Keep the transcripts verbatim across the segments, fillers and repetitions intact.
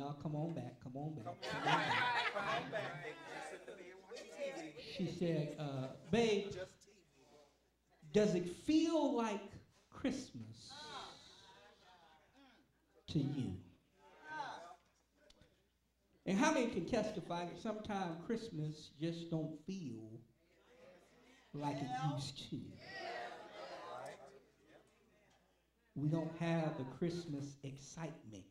y'all. Come on back. Come on back. Come on back. She said, uh, babe, does it feel like Christmas to you? And how many can testify that sometimes Christmas just don't feel like it used to? We don't have the Christmas excitement.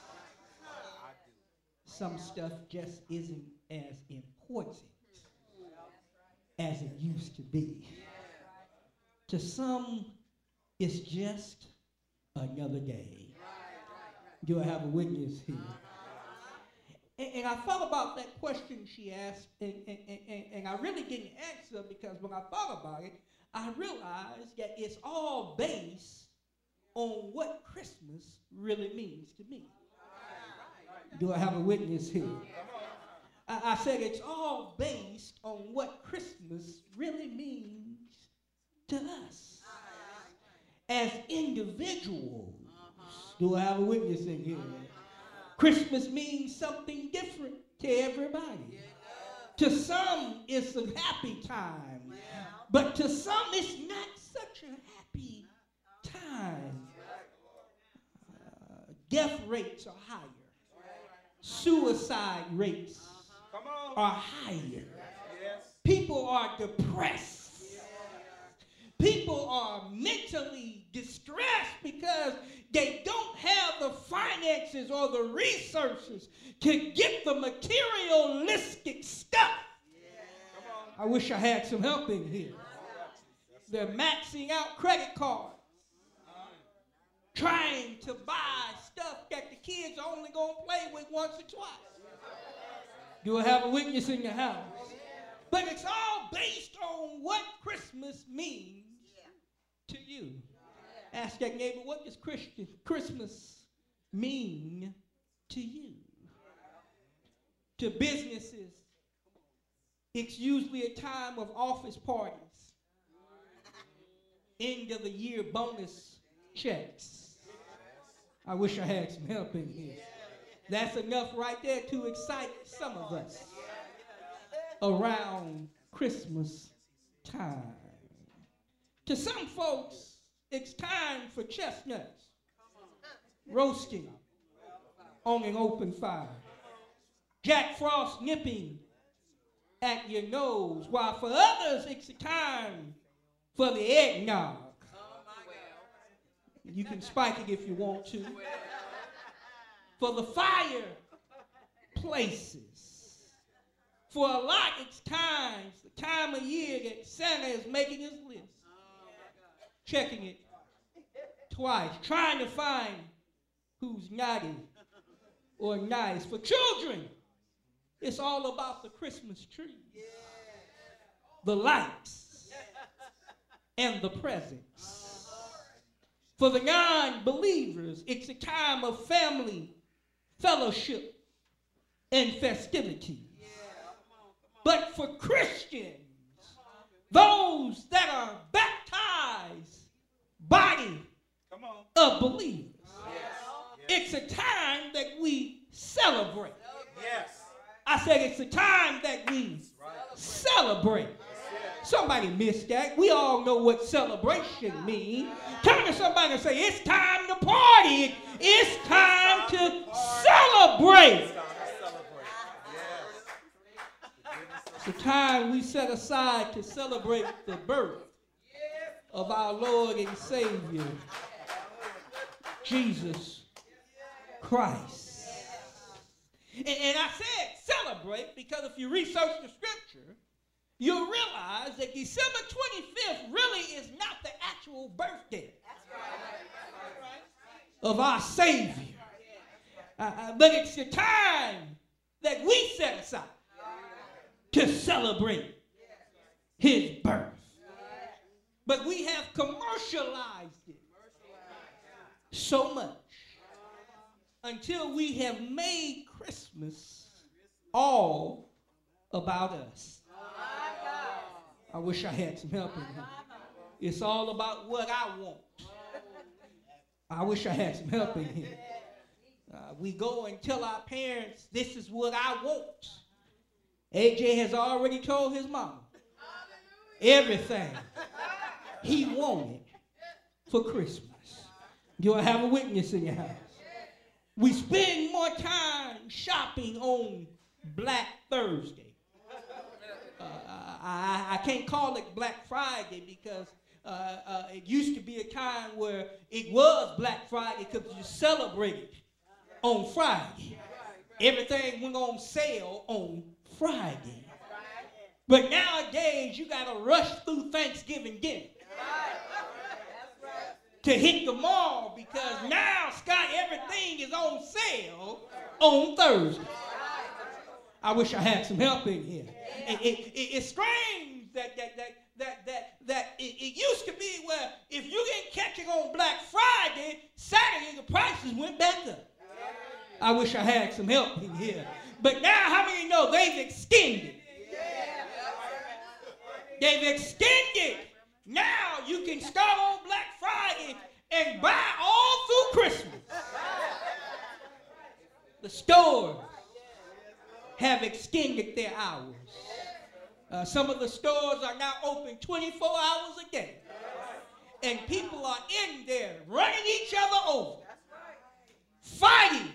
Some stuff just isn't as important as it used to be. To some, it's just another day. Do I have a witness here? And, and I thought about that question she asked, and, and, and, and I really didn't answer because when I thought about it, I realized that it's all based on what Christmas really means to me. Do I have a witness here? I, I said it's all based on what Christmas really means to us as individuals. Do I have a witness in here? Christmas means something different to everybody. To some, it's a happy time. But to some, it's not such a happy time. Uh, death rates are higher. Suicide rates are higher. People are depressed. People are mentally distressed because they don't have the finances or the resources to get the materialistic stuff. I wish I had some help in here. They're maxing out credit cards, trying to buy stuff that the kids are only going to play with once or twice. Do I have a witness in your house? But it's all based on what Christmas means to you. Ask that neighbor, what does Christian Christmas mean to you? To businesses, it's usually a time of office parties, end of the year bonus checks. I wish I had some help in here. That's enough right there to excite some of us around Christmas time. To some folks, it's time for chestnuts roasting on an open fire. Jack Frost nipping at your nose, while for others, it's a time for the eggnog. You can spike it if you want to. For the fire places. For a lot, it's times, the time of year that Santa is making his list. Checking it twice, trying to find who's naughty or nice. For children, it's all about the Christmas tree, the lights, and the presents. For the non-believers, it's a time of family, fellowship, and festivity. But for Christians, those that are baptized body of believers, it's a time that we celebrate. I said it's a time that we celebrate. Somebody missed that. We all know what celebration means. Turn to somebody and say, it's time to party. It's time to celebrate. It's the time we set aside to celebrate the birth of our Lord and Savior, Jesus Christ. And, and I said celebrate because if you research the scripture, you'll realize that December twenty-fifth really is not the actual birthday of our Savior. Uh, uh, but it's the time that we set aside to celebrate his birth. But we have commercialized it so much until we have made Christmas all about us. I wish I had some help in here. It's all about what I want. I wish I had some help in here. Uh, we go and tell our parents, this is what I want. A J has already told his mama everything he wanted for Christmas. Do I have a witness in your house? We spend more time shopping on Black Thursday. Uh, I, I can't call it Black Friday because uh, uh, it used to be a time where it was Black Friday because you celebrated on Friday. Everything went on sale on Friday. But nowadays, you got to rush through Thanksgiving dinner to hit the mall because now, Scott, everything is on sale on Thursday. I wish I had some help in here. It, it, it, it's strange that that that that that, that it, it used to be where if you didn't catch it on Black Friday, Saturday the prices went back up. I wish I had some help in here. But now, how many know they've extended? They've extended. Now you can start on Black Friday and buy all through Christmas. The stores have extended their hours. Uh, some of the stores are now open twenty-four hours a day. And people are in there running each other over, fighting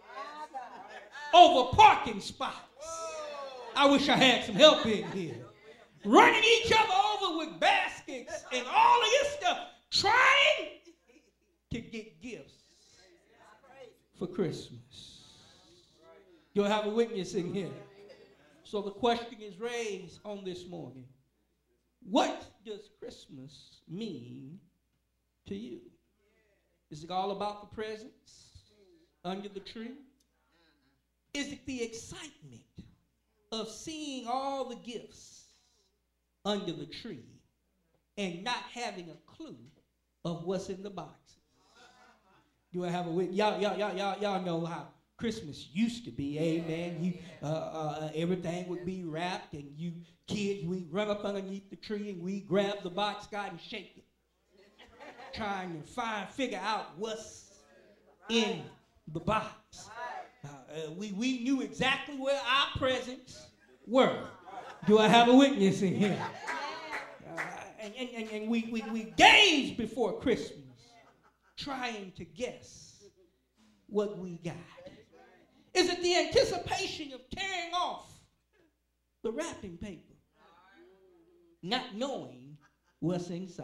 over parking spots. I wish I had some help in here. Running each other over with baskets and all of this stuff, trying to get gifts for Christmas. You'll have a witness in here. So the question is raised on this morning. What does Christmas mean to you? Is it all about the presents under the tree? Is it the excitement of seeing all the gifts under the tree and not having a clue of what's in the boxes? Do I have a witness? Y'all, y'all, y'all, y'all, y'all know how Christmas used to be, amen. You, uh, uh, everything would be wrapped, and you kids, we run up underneath the tree and we grab the box, God, and shake it, trying to find, figure out what's in the box. Uh, uh, we, we knew exactly where our presents were. Do I have a witness in here? Uh, and and, and, and we, we, we days before Christmas trying to guess what we got. Is it the anticipation of tearing off the wrapping paper, not knowing what's inside?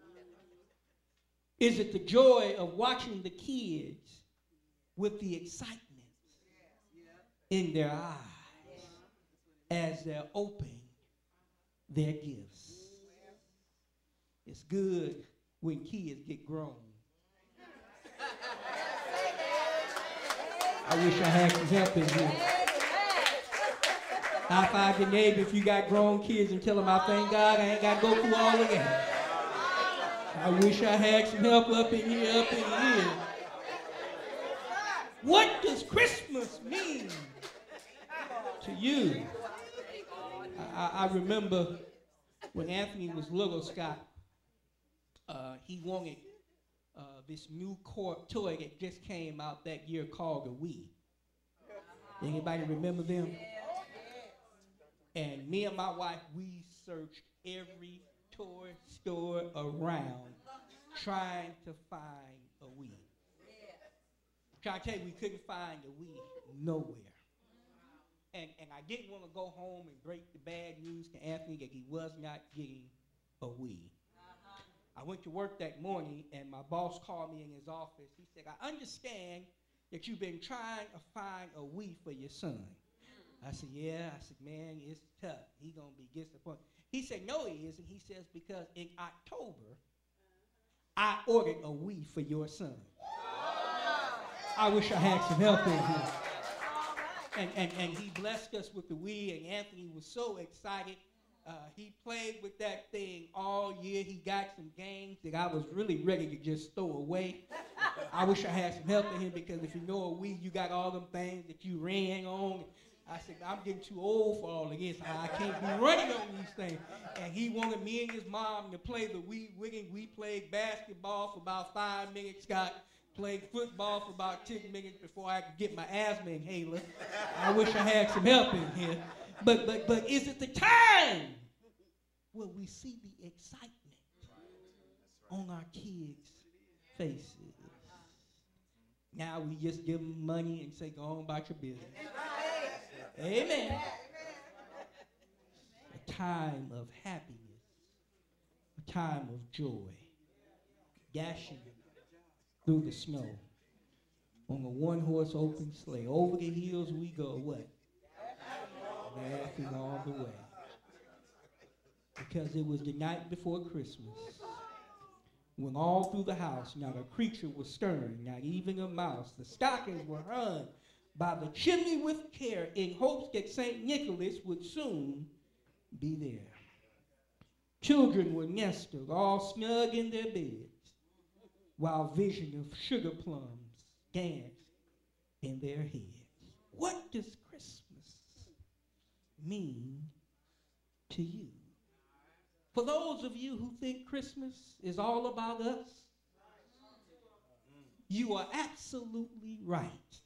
Is it the joy of watching the kids with the excitement in their eyes as they're opening their gifts? It's good when kids get grown. I wish I had some help in here. High five your neighbor if you got grown kids and tell them I thank God I ain't got to go through all of that. I wish I had some help up in here, up in here. What does Christmas mean to you? I, I remember when Anthony was little, Scott, uh, he wanted uh, this new core toy that just came out that year called the Wii. Anybody remember them? And me and my wife, we searched every toy store around trying to find a Wii. Trying to tell you, we couldn't find a Wii nowhere. And, and I didn't want to go home and break the bad news to Anthony that he was not getting a Wii. I went to work that morning, and my boss called me in his office. He said, I understand that you've been trying to find a Wii for your son. I said, yeah. I said, man, it's tough. He's going to be disappointed. He said, no, he isn't. He says, because in October, I ordered a Wii for your son. I wish I had some help in here. And, and, and he blessed us with the Wii, and Anthony was so excited. Uh, he played with that thing all year. He got some games that I was really ready to just throw away. I wish I had some help in him because if you know a Wii, you got all them things that you ran on. I said, I'm getting too old for all of this. I can't be running on these things. And he wanted me and his mom to play the Wii with him. We played basketball for about five minutes, Scott. Played football for about ten minutes before I could get my asthma inhaler. I wish I had some help in here. But, but, but is it the time where we see the excitement on our kids' faces? Now we just give them money and say, go on about your business. Amen. A time of happiness, a time of joy, dashing through the snow on a one-horse open sleigh. Over the hills we go, what? Laughing all the way. Because it was the night before Christmas, when all through the house not a creature was stirring, not even a mouse. The stockings were hung by the chimney with care in hopes that Saint Nicholas would soon be there. Children were nestled, all snug in their beds, while vision of sugar plums danced in their heads. What does Christmas mean to you? For those of you who think Christmas is all about us, you are absolutely right.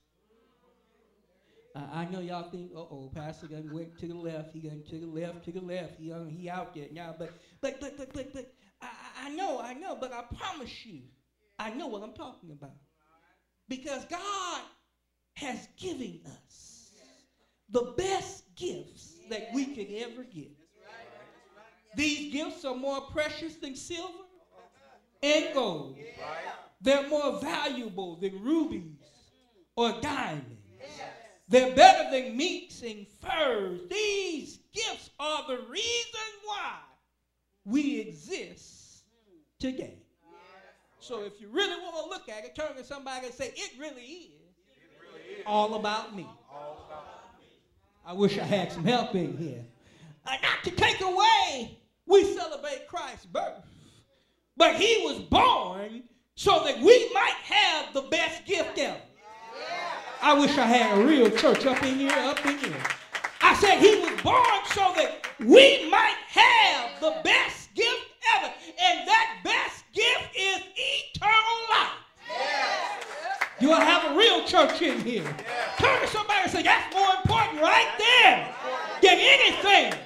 Uh, I know y'all think, uh-oh, Pastor done went to the left, he done to the left, to the left, he, um, he out there now. But, but, but, but, but, but I, I know, I know, but I promise you, I know what I'm talking about. Because God has given us the best gifts that we could ever get. These gifts are more precious than silver and gold. They're more valuable than rubies or diamonds. They're better than minks and furs. These gifts are the reason why we exist today. So if you really want to look at it, turn to somebody and say, it really is, it really is. All about me. All about me. I wish I had some help in here. Uh, not to take away, we celebrate Christ's birth, but he was born so that we might have the best gift ever. I wish I had a real church up in here, up in here. I said he was born so that we might have the best gift ever. And that best gift is eternal life. Yes. You will have a real church in here. Yes. Turn to somebody and say, that's more important right there than anything.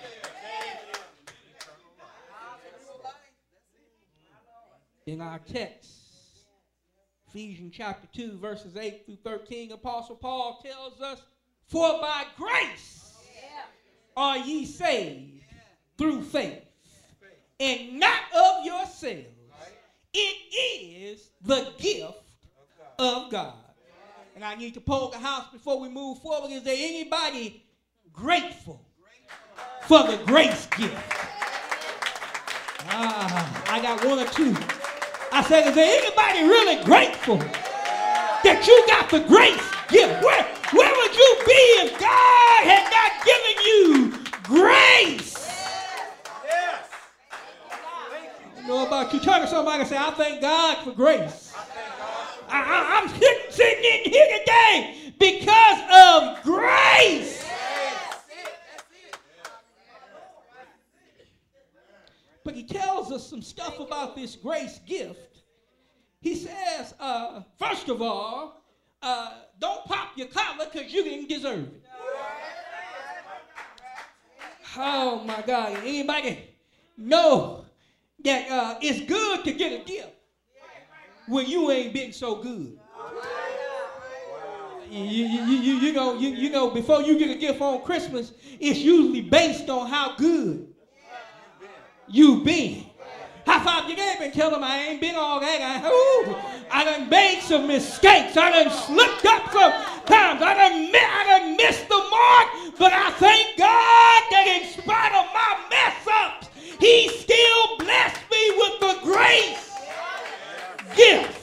In our text, Ephesians chapter two, verses eight through thirteen, Apostle Paul tells us, for by grace are ye saved through faith, and not of yourselves. It is the gift of God. And I need to poll the house before we move forward. Is there anybody grateful for the grace gift? Ah, I got one or two. I said, is there anybody really grateful that you got the grace gift? Where, where would you be if God had not given you grace? Yes. I know about you. Turn to somebody and say, I thank God for grace. I, I, I'm sitting, sitting in here today because of grace. But he tells us some stuff about this grace gift. He says, uh, first of all, uh, don't pop your collar because you didn't deserve it. Oh, my God. Anybody know that uh, it's good to get a gift when you ain't been so good? You, you, you, you, know, you, you know, before you get a gift on Christmas, it's usually based on how good you've been. High five your neighbor and tell them I ain't been all that. I, ooh, I done made some mistakes. I done slipped up sometimes. I done, I done missed the mark. But I thank God that in spite of my mess ups, he still blessed me with the grace gift.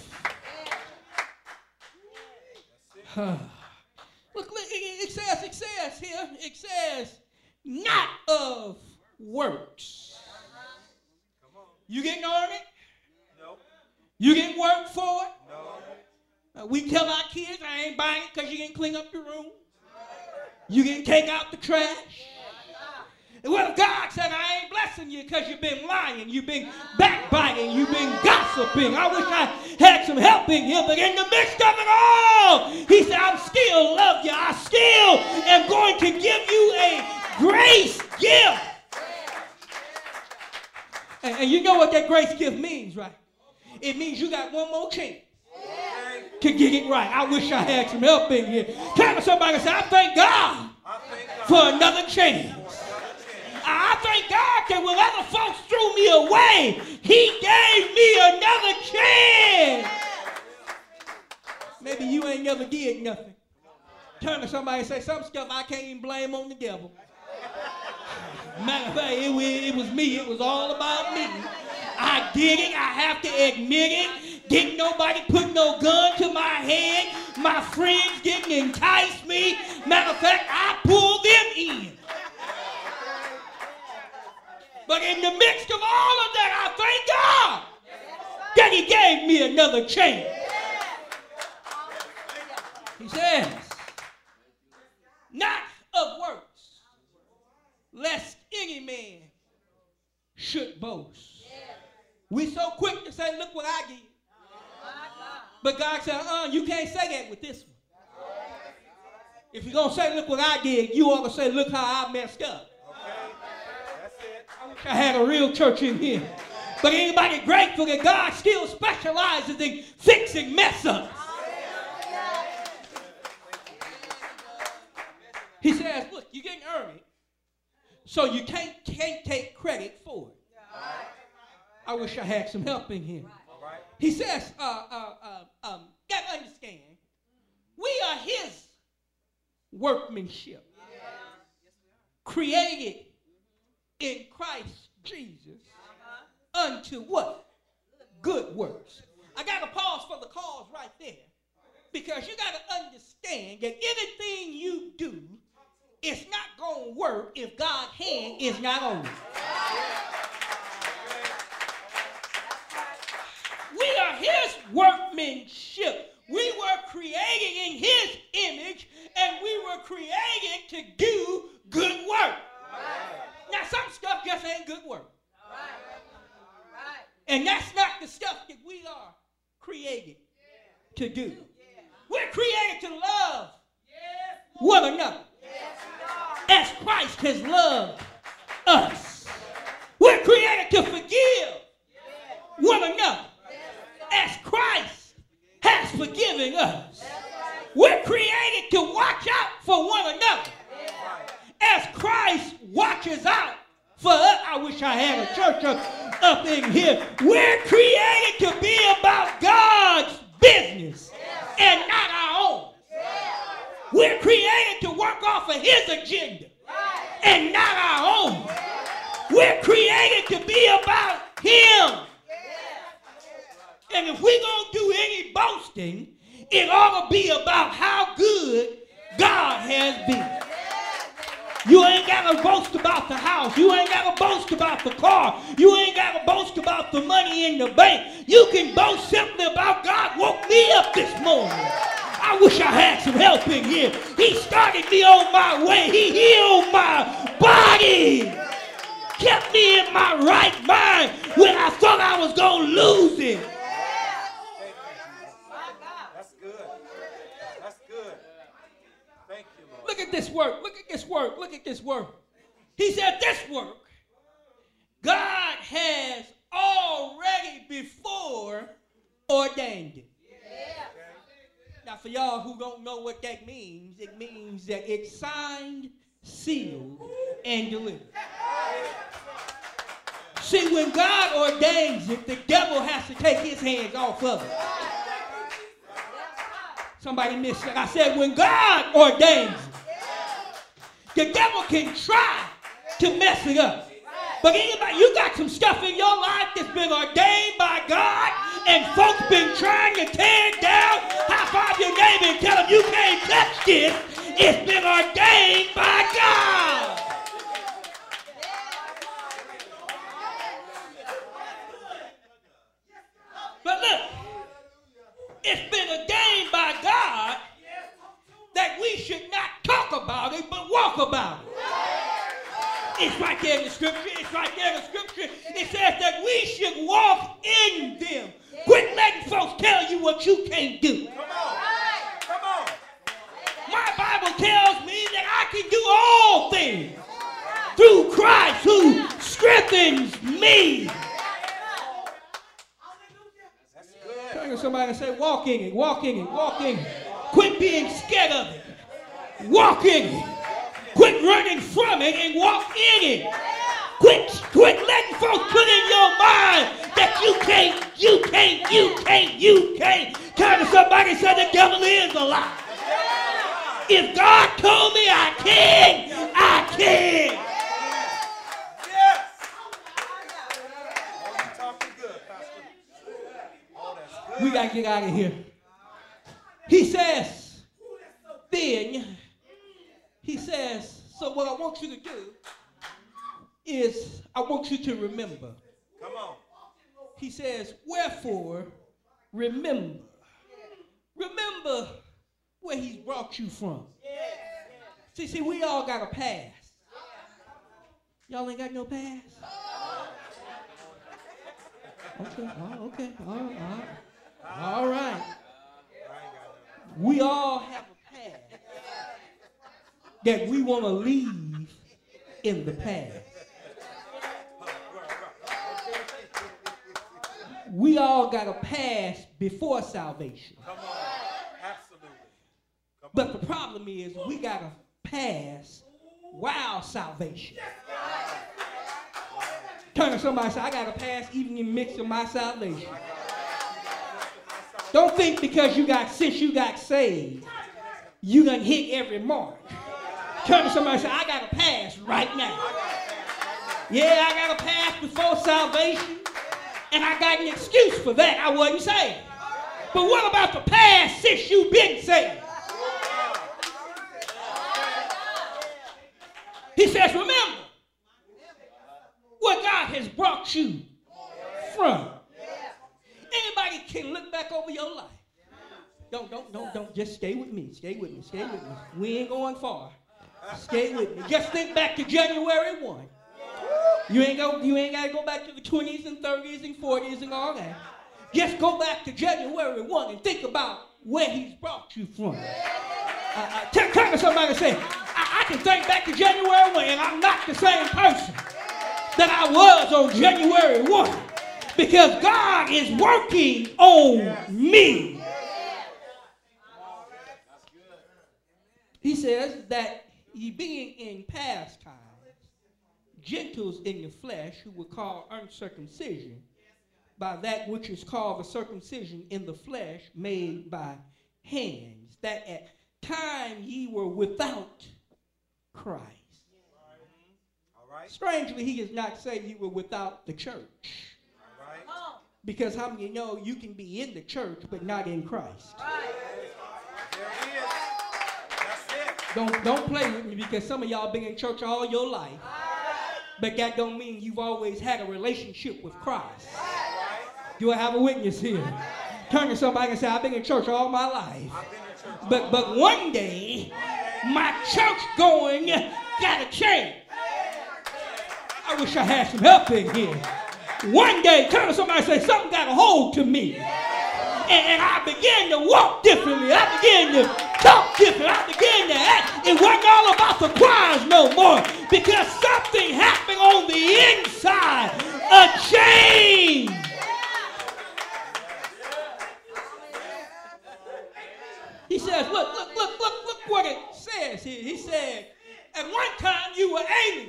Look, look, it says, it says here, it says, not of works. You didn't earn it? No. You didn't work for it? No. Uh, we tell our kids, I ain't buying it because you didn't clean up your room. You didn't take out the trash. Well, God said, I ain't blessing you because you've been lying, you've been backbiting, you've been gossiping. I wish I had some help in him, but in the midst of it all, he said, I still love you. I still am going to give you a grace gift. And, and you know what that grace gift means, right? It means you got one more chance to get it right. I wish I had some help in here. Tell me somebody and say, I thank God for another chance. I thank God that when other folks threw me away, he gave me another chance. Maybe you ain't never did nothing. Turn to somebody and say, some stuff I can't even blame on the devil. Matter of fact, it, it was me. It was all about me. I did it. I have to admit it. Didn't nobody put no gun to my head. My friends didn't entice me. Matter of fact, I pulled them in. But in the midst of all of that, I thank God that he gave me another chance. He says, not of works, lest any man should boast. We're so quick to say, look what I did. But God said, uh, you can't say that with this one. If you're going to say, look what I did, you ought to say, look how I messed up. I wish I had a real church in here. But anybody grateful that God still specializes in fixing mess ups? He says, look, you didn't earn it, so you can't, can't take credit for it. I wish I had some help in here. He says, uh, uh, uh, um, got to understand, we are his workmanship, created in Christ Jesus unto what? Good works. I got to pause for the cause right there, because you got to understand that anything you do, it's not going to work if God's hand is not on it. We are his workmanship. We were created in his image, and we were created to do good work. Now, some stuff just ain't good work. And that's not the stuff that we are created to do. We're created to love one another as Christ has loved us. We're created to forgive one another as Christ has forgiven us. We're created to watch out for one another as Christ watches out for us. I wish I had a church up, up in here. We're created to be about God's business and not our own. We're created to work off of his agenda and not our own. We're created to be about him. And if we're going to do any boasting, it ought to be about how good God has been. You ain't got to boast about the house. You ain't got to boast about the car. You ain't got to boast about the money in the bank. You can boast simply about God woke me up this morning. I wish I had some help in here. He started me on my way. He healed my body. Kept me in my right mind when I thought I was going to lose it. That's good. That's good. Thank you, Lord. Look at this work. Look at this work. Look at this work. He said this work, God has already before ordained it. Now, for y'all who don't know what that means, it means that it's signed, sealed, and delivered. See, when God ordains it, the devil has to take his hands off of it. Somebody missed that. I said, when God ordains it, the devil can try to mess it up. But anybody, you got some stuff in your life that's been ordained by God, and folks been trying to tear it down. High five your neighbor and tell them you can't touch this. It's been ordained by God. But look, it's been ordained by God that we should not talk about it, but walk about it. It's right there in the scripture. It's right there in the scripture. It says that we should walk in them. Quit letting folks tell you what you can't do. Come on. Come on. My Bible tells me that I can do all things through Christ who strengthens me. That's good. Turn to somebody and say, walk in it, walk in it, walk in it. Quit being scared of it. Walk in it. Quit running from it and walk in it. Quit, quit letting folks put in your mind that you can't, you can't, you can't, you can't. Turn to somebody and say the devil is a lie. If God told me I can, I can. Yes. Oh, you talking good, Pastor. Oh, that's good. We got to get out of here. He says, then, he says, so what I want you to do is I want you to remember. Come on. He says, wherefore, remember. Remember where he's brought you from. See, see, we all got a past. Y'all ain't got no past? Okay, oh, okay, all right, all right. All right. We all have a past that we want to leave in the past. We all got a past before salvation. Come on. Absolutely. Come on. But the problem is we got a past while salvation. Turn to somebody and say, I got a past even in the midst of my salvation. Don't think because you got, since you got saved, you done hit every mark. Turn to somebody and say, I got a past right now. Yeah, I got a past before salvation. And I got an excuse for that. I wasn't saved. But what about the past since you've been saved? He says, remember where God has brought you from. Anybody can look back over your life. Don't, don't, don't, don't. Just stay with me. Stay with me. Stay with me. We ain't going far. Stay with me. Just think back to January first. You ain't go. You ain't got to go back to the twenties and thirties and forties and all that. Just go back to January first and think about where he's brought you from. Uh, uh, turn, turn to somebody and say, I, I can think back to January first and I'm not the same person that I was on January first because God is working on me. He says that ye being in past times, Gentiles in the flesh who were called uncircumcision by that which is called the circumcision in the flesh made by hands, that at time ye were without Christ. All right. Strangely, he does not say you were without the church. All right. Because how many know you can be in the church but not in Christ? There it is. That's it. Don't, don't play with me because some of y'all been in church all your life. But that don't mean you've always had a relationship with Christ. Do I have a witness here? Turn to somebody and say, I've been in church all my life. But but one day, my church going got to change. I wish I had some help in here. One day, turn to somebody and say, something got a hold to me. And, and I began to walk differently. I began to talk differently. I began to act. It wasn't all about the choirs no more. Because something happened on the inside. A change. He says, look, look, look, look, look what it says here. He said, at one time you were aliens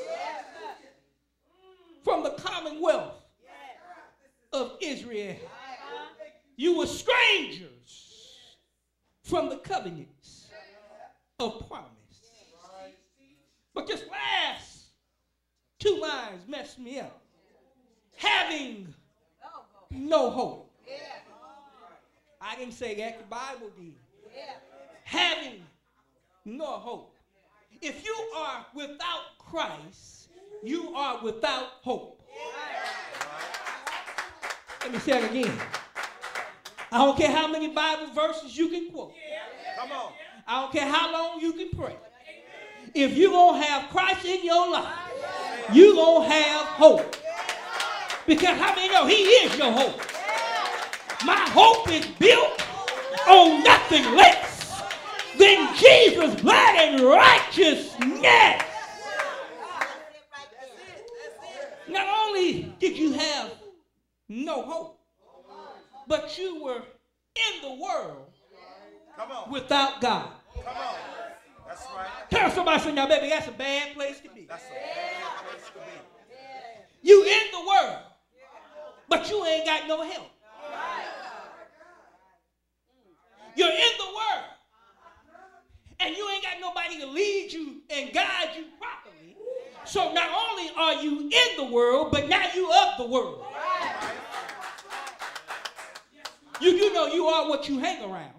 from the commonwealth of Israel. You were strangers from the covenants of promise. But this last two lines messed me up. Having no hope. I didn't say that, the Bible did. Having no hope. If you are without Christ, you are without hope. Let me say it again. I don't care how many Bible verses you can quote. Come on. I don't care how long you can pray. If you're going to have Christ in your life, you're going to have hope. Because how many know he is your hope? My hope is built on nothing less than Jesus' blood and righteousness. Not only did you have no hope, but you were in the world Come on. without God. Come on. That's right. Tell somebody, say, now, baby, that's a bad place to be. That's a bad place to be. You in the world, but you ain't got no help. You're in the world, and you ain't got nobody to lead you and guide you properly. So not only are you in the world, but now you of the world. You do know you are what you hang around.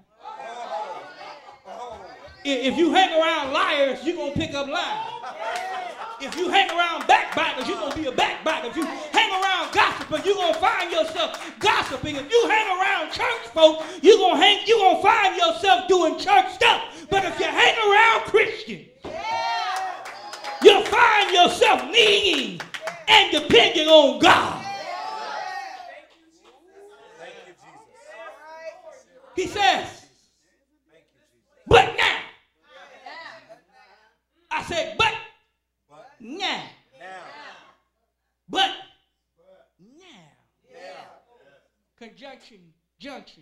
If you hang around liars, you're going to pick up lying. If you hang around backbiters, you're going to be a backbiter. If you hang around gossipers, you're going to find yourself gossiping. If you hang around church folk, you're going to hang, you're going to find yourself doing church stuff. But if you hang around Christians, you'll find yourself needing and depending on God. Thank you, Jesus. He says, but now. I said, but now. Now. But now. Now. Conjunction, junction.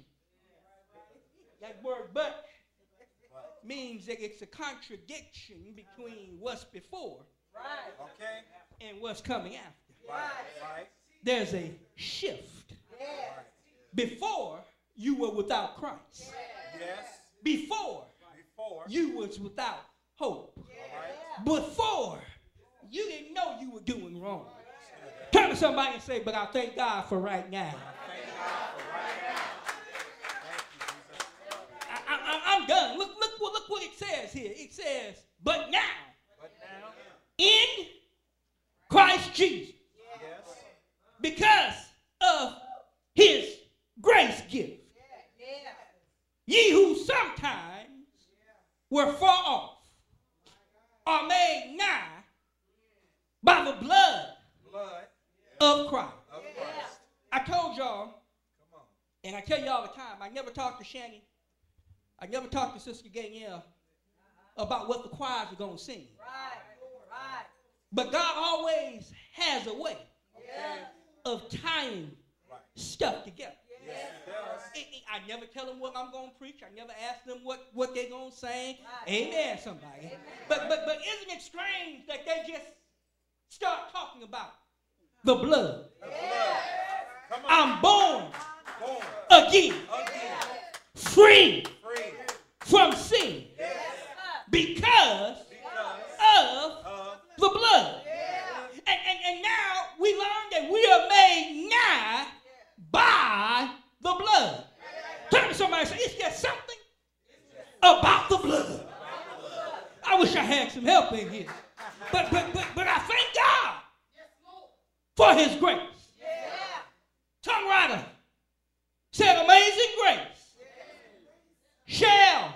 That word but means that it's a contradiction between what's before Okay. and what's coming after. Right. Right. There's a shift. Before, you were without Christ. Yes. Before, Before. you was without hope. All right. Before, you didn't know you were doing wrong. Turn to somebody and say, but I thank God for right now. Thank God for right now. Thank you, Jesus. I, I, I'm done. Look, look, look what it says here. It says, but now, But now. in Christ Jesus, Yes. because of his grace gift, ye who sometimes were far off are made nigh by the blood Blood of Christ. of Christ. I told y'all, Come on. and I tell you all the time, I never talked to Shannon, I never talked to Sister Danielle about what the choirs are going to sing. But God always has a way of tying stuff together. Yes, it does. It- it- I never tell them what I'm going to preach. I never ask them what, what they're going to sing. Amen, somebody. But, but, but isn't it strange that they just start talking about the blood? The blood. Come on. I'm born Born again, again. free Free. from sin Yes. because Because of of the blood. And, and, and now we learn that we are made nigh by the blood. Turn to somebody and say, it's just something about the blood. I wish I had some help in here. But, but, but, but I thank God for his grace. Songwriter said, amazing grace shall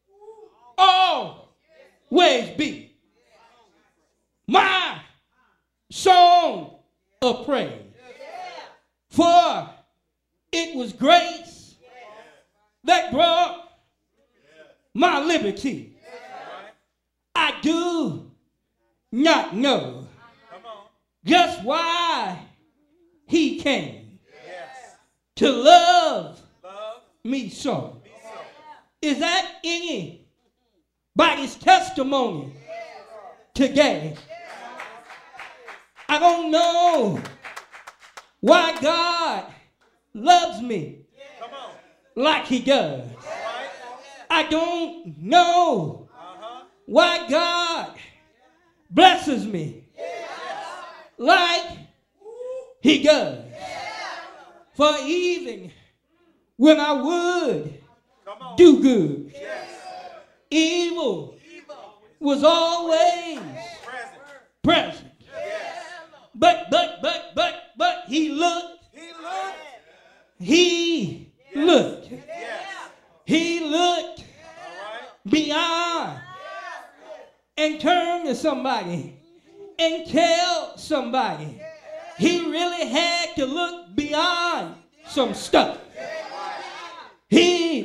always be my song of praise. For it was grace that brought my liberty. I do not know Come on. just why he came Yes. to love Love. me so. Be so. Is that anybody's testimony today? I don't know why God loves me Come on. like he does. Right. I don't know Uh-huh. why God blesses me like he does. For even when I would Come on. do good, Yes. evil Evil. was always Present. present. Yes. But, but, but, but, but he looked, He looked. he looked, Yes. he looked All right. beyond and turn to somebody and tell somebody he really had to look beyond some stuff.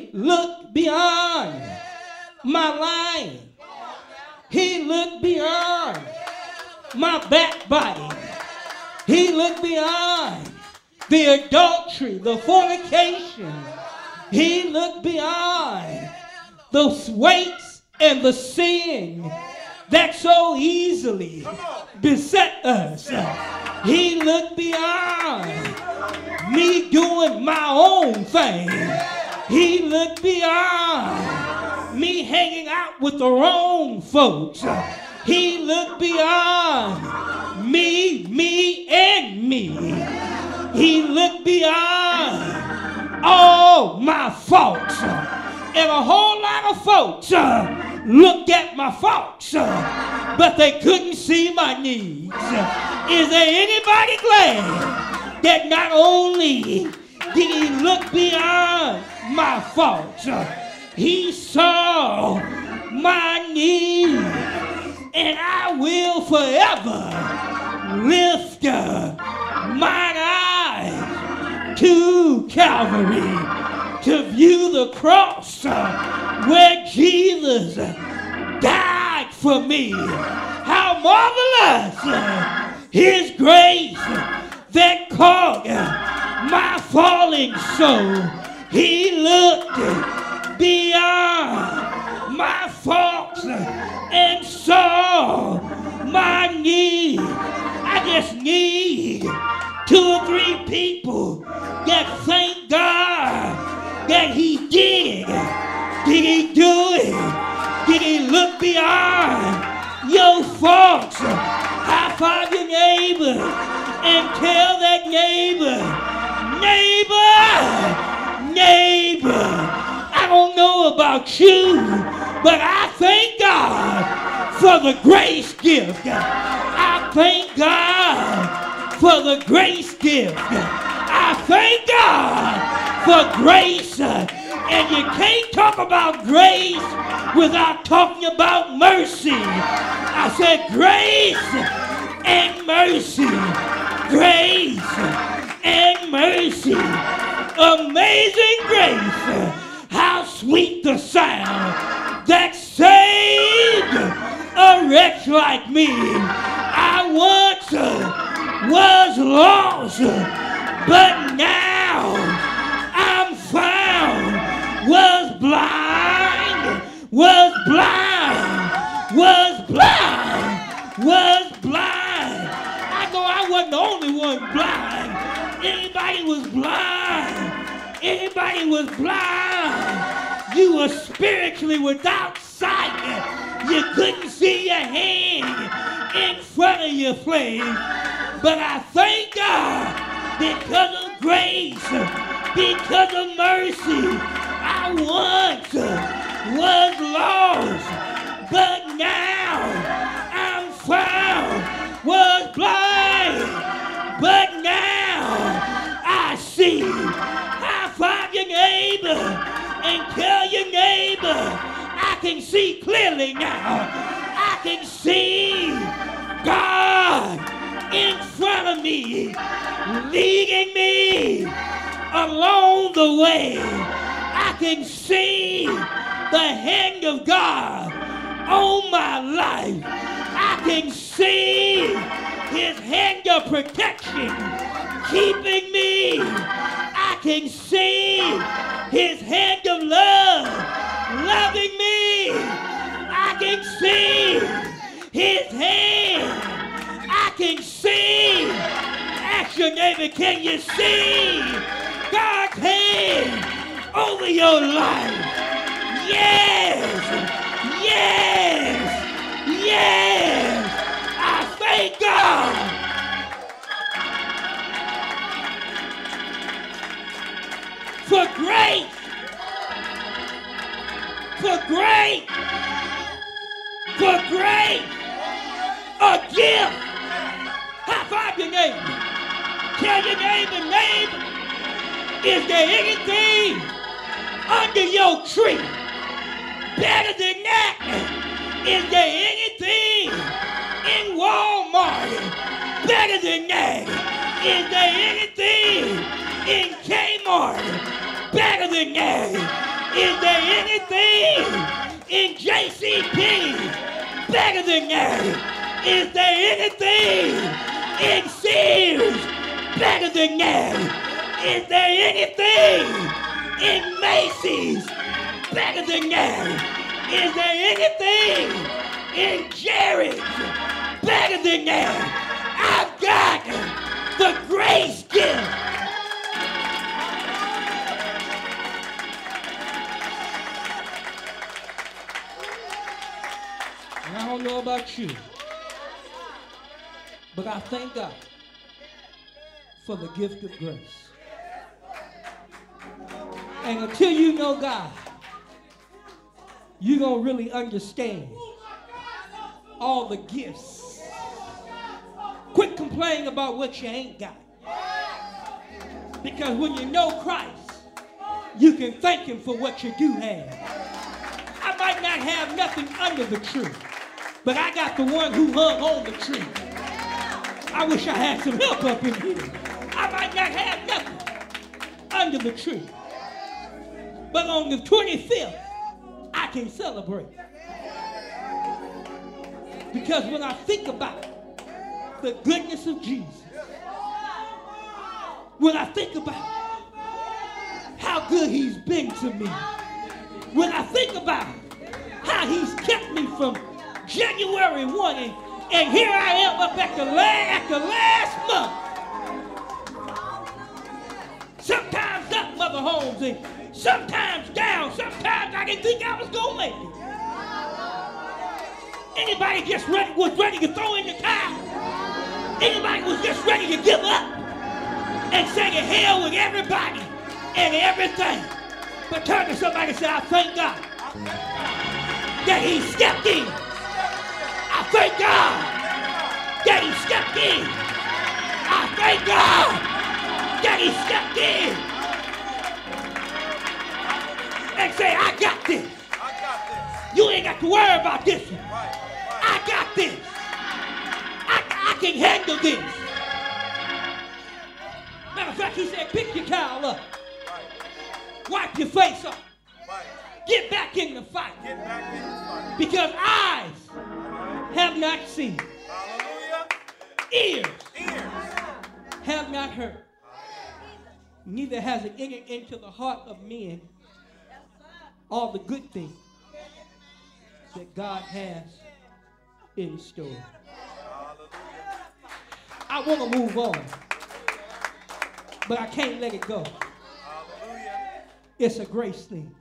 looked beyond my lying. He looked beyond my backbiting. He looked beyond the adultery, the fornication. He looked beyond the weights and the sin that so easily beset us. He looked beyond me doing my own thing. He looked beyond me hanging out with the wrong folks. He looked beyond me, me, and me. He looked beyond all my faults. And a whole lot of folks uh, looked at my faults, uh, but they couldn't see my needs. Is there anybody glad that not only did he look beyond my faults, uh, he saw my needs, and I will forever lift uh, mine eyes to Calvary to view the cross uh, where Jesus died for me. How marvelous uh, his grace that caught uh, my falling soul. He looked beyond my faults and saw my need. I just need two or three people that thank God that he did. Did he do it? Did he look beyond your faults? High five your neighbor and tell that neighbor, neighbor, neighbor, I don't know about you, but I thank God for the grace gift. I thank God for the grace gift. I thank God for grace, and you can't talk about grace without talking about mercy. I said grace and mercy, grace and mercy, amazing grace. How sweet the sound that saved a wretch like me. I once was lost, but now I'm found. Was blind, was blind, was blind, was blind. I know I wasn't the only one blind. Anybody was blind. Anybody was blind. You were spiritually without sight. You couldn't see your hand in front of your face. But I thank God because of grace, because of mercy. I once was lost, but now I'm found. Was blind, but now I see. High five your neighbor and tell your neighbor, I can see clearly now. I can see God in front of me, leading me along the way. I can see the hand of God on my life. I can see his hand of protection keeping me. I can see his hand of love loving me. I can see his hand. I can see. Ask your neighbor, can you see God's hand over your life? Yes, yes, yes. I thank God. For grace, for grace, for grace, a gift. High five your neighbor. Tell your neighbor, neighbor, is there anything under your tree better than that? Is there anything in Walmart better than that? Is there anything in Kmart better than that? Is there anything in J C Penney better than that? Is there anything in Sears better than that? Is there anything in Macy's better than that? Is there anything in Jerry's better than that? I've got the grace gift. And I don't know about you, but I thank God for the gift of grace. And until you know God, you're going to really understand all the gifts. Quit complaining about what you ain't got. Because when you know Christ, you can thank him for what you do have. I might not have nothing under the tree, but I got the one who hung on the tree. I wish I had some help up in here. I might not have nothing under the tree, but on the twenty-fifth, I can celebrate. Because when I think about the goodness of Jesus, when I think about how good he's been to me, when I think about how he's kept me from January first, and, and here I am up at the, la- at the last month. Sometimes up, Mother Holmes, and sometimes down. Sometimes I didn't think I was going to make it. Anybody just ready, was ready to throw in the towel? Anybody was just ready to give up and say to hell with everybody and everything? But turn to somebody and say, I thank God that he stepped in. I thank God that he stepped in. I thank God that he stepped in. And say, I got this. I got this. You ain't got to worry about this one. Right, right. I got this. I, I can handle this. Matter of fact, he said, pick your towel up. Right. Wipe your face off. Right. Get back in the fight. Get back in the fight. Because eyes have not seen. Hallelujah. Ears Ears. have not heard. Neither has it entered into the heart of men all the good things that God has in store. I want to move on, but I can't let it go. Hallelujah. It's a grace thing.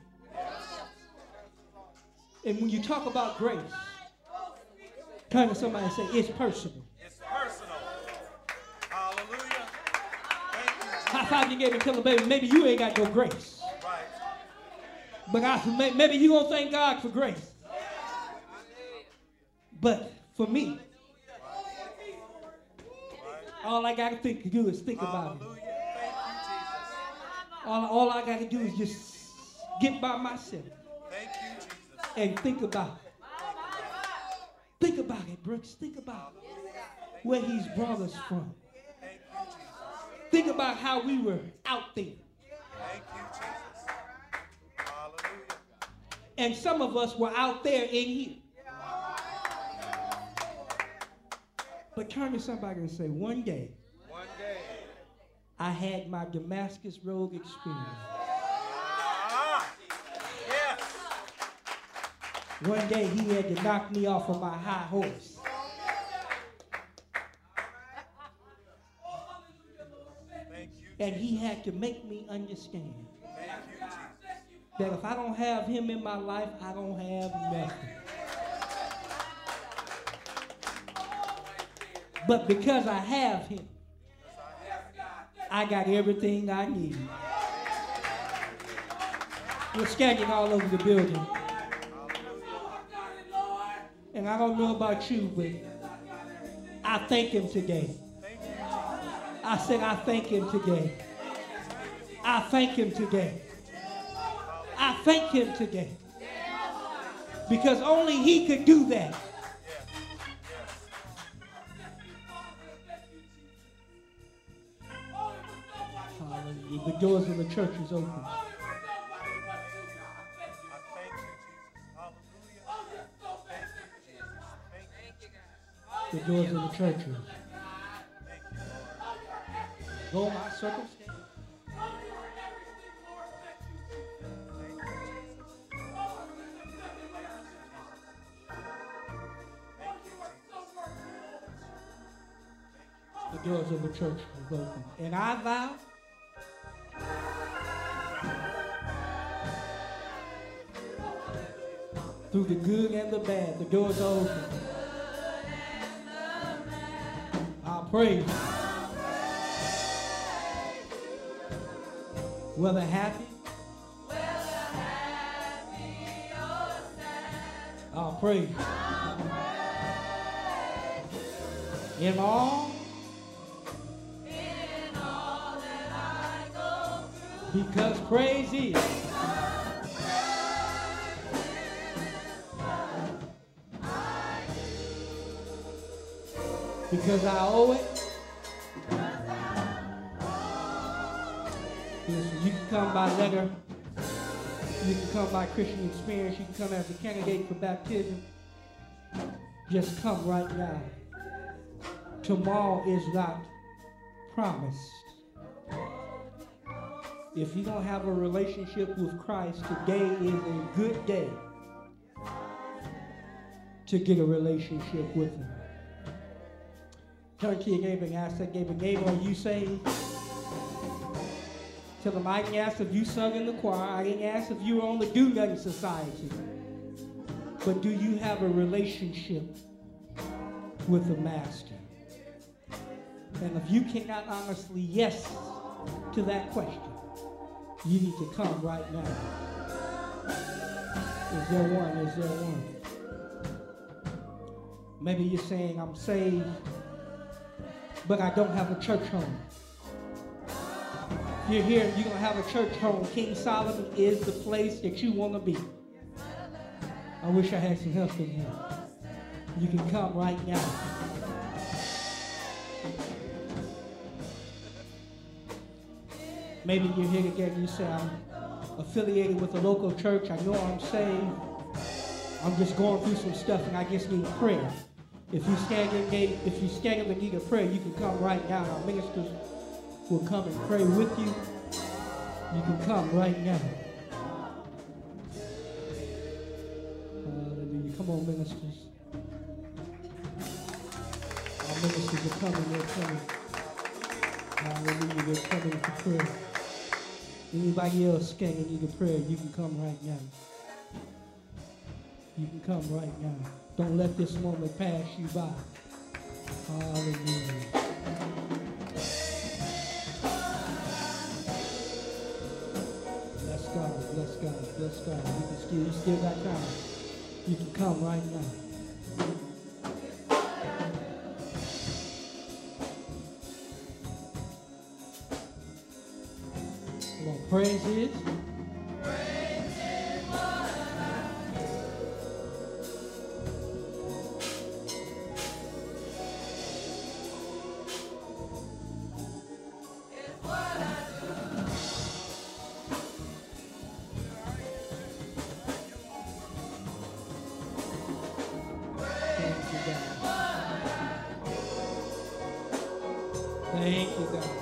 And when you talk about grace, turn to somebody and say, it's personal. It's personal. Hallelujah. Thank you, Jesus. High five your neighbor and tell them, baby, maybe you ain't got no grace. Right. But I, maybe you gonna thank God for grace. But for me, all I gotta think to do is think about it. Hallelujah. Thank you, Jesus. All, all I gotta do is just get by myself Thank you, Jesus. and think about it. Think about it, Brooks. Think about where he's brought us from. Thank you, Jesus. Think about how we were out there. Thank you, Jesus. Hallelujah. And some of us were out there in here. But turn to somebody and say, one day, One day. I had my Damascus Road experience. Ah, yes. One day he had to knock me off of my high horse. Thank you. And he had to make me understand Thank you, Jesus. that if I don't have him in my life, I don't have nothing. But because I have him, I got everything I need. We're standing all over the building. And I don't know about you, but I thank him today. I said I thank him today. I thank him today. I thank him today. Because only he could do that. Hallelujah. The doors of the church is open. The doors of the churches. Though my circumstance. The doors of the church is open. And I vow through the good and the bad, the doors are open. I'll praise you. Whether happy, I'll praise you. In all, because praise is. Because I owe it. Listen, you can come by letter. You can come by Christian experience. You can come as a candidate for baptism. Just come right now. Tomorrow is not promised. If you don't have a relationship with Christ, today is a good day to get a relationship with him. Turn to your neighbor and ask that neighbor, neighbor, are you saved? Tell them, I didn't ask if you sung in the choir. I didn't ask if you were on the Do Nothing Society. But do you have a relationship with the Master? And if you cannot honestly yes to that question, you need to come right now. Is there one? Is there one? Maybe you're saying, I'm saved, but I don't have a church home. If you're here and you don't have a church home, King Solomon is the place that you want to be. I wish I had some help in here. You can come right now. Maybe you're here again and you say, I'm affiliated with a local church. I know I'm saved. I'm just going through some stuff and I just need prayer. If you stand in need, if you stand in the need of prayer, you can come right now. Our ministers will come and pray with you. You can come right now. Hallelujah. Come on, ministers. Our ministers are coming. They're coming. Hallelujah. They're coming for prayer. Anybody else standing in need of prayer, you can come right now. You can come right now. Don't let this moment pass you by. Hallelujah. Bless God, bless God, bless God. You can still, you still got time. You can come right now. Come on, praise is. Thank you, God.